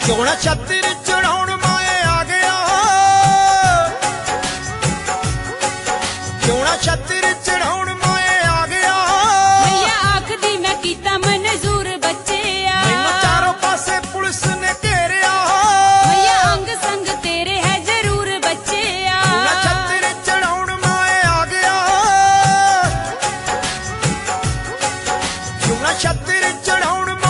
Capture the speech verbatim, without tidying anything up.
क्यों ना छत्तर चढ़ाउण मैं आ गया, क्यों ना छत्तर चढ़ाउण मैं आ गया। भैया आखदी मैं कीता मंजूर बच्चे आ, मैनू चारों पासे पुलिस ने घेरिया। भैया अंग संग तेरे है जरूर बच्चे आ। क्यों ना छत्तर चढ़ाउण मैं आ गया, क्यों ना छत्तर चढ़ाउण